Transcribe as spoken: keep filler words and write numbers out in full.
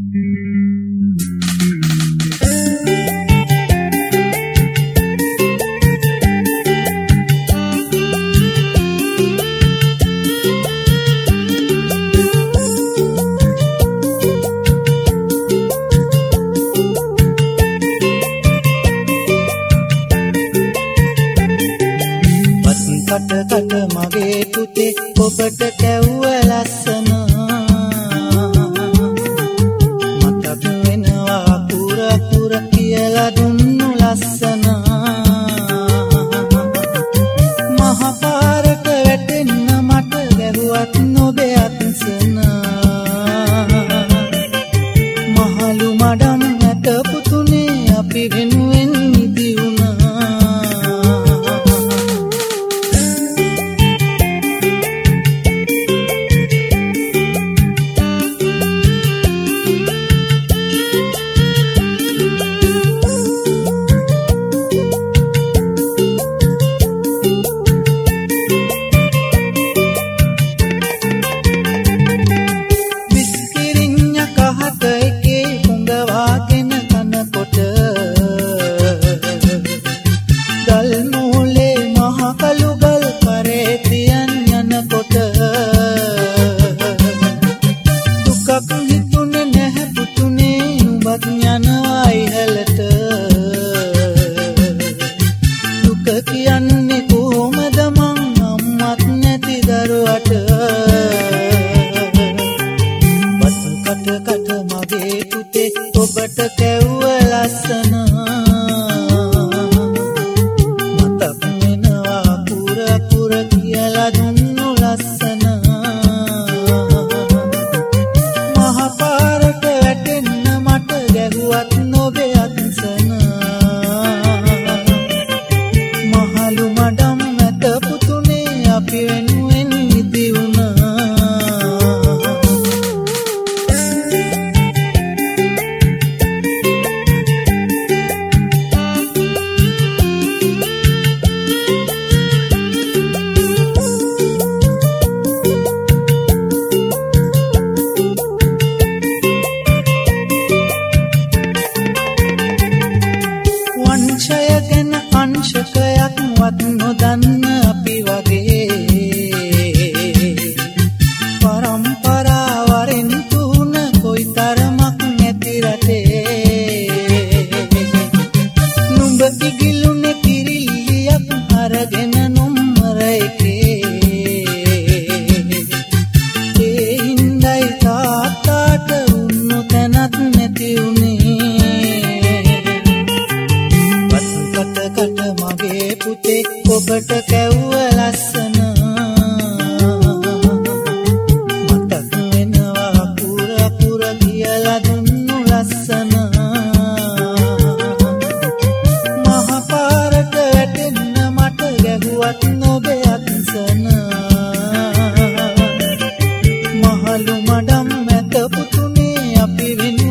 කට කට මගේ පුතේ ඔබට කැව්ව ලස්සන මතක් වෙනවා පුර පුර කියලා දුන්නු ලස්සන මහ පාරට වැටෙන්න මට ගැහුවත් නොබේ අත්සන මහලු මඩම් නැත පුතුනේ අපි වෙනුවෙන් නිදි වුණා කියන්නේ කොහොමද මං අම්මත් නැති දරුවට බත් කට කට මගේ පුතේ ඔබට කැව්ව ලස්සන මතක් වෙනවා පුර පුර කියලා දුන්නු ලස්සන මහ පාරට වැටෙන්න මට ගැහුවත් නොබේ අත්සන මහලු මඩම් මැත පුතුනේ අපි වෙනුවෙන් නිදි වුණා වංශය ගැන අංශකයක් වත් නොදන්න අපි වගේ පරම්පරාවරෙන් තුන කොයි තරමක් නැති රටේ නුඹ ඉගිලුනේ කිරිල්ලියක් අරගෙන නොම්මර එකේ ඒ හින්දයි තාත්තාට උන්නු තැනත් නැති උනේ කට මගේ පුතේ ඔබට කැව්ව ලස්සන මතක් වෙනවා පුර පුර කියලා දුන්නු ලස්සන මහ පාරට වැටෙන්න මට ගැහුවත් නොබේ අත්සන මහලු මඩම් මැත පුතුනේ අපි වෙනුවෙන්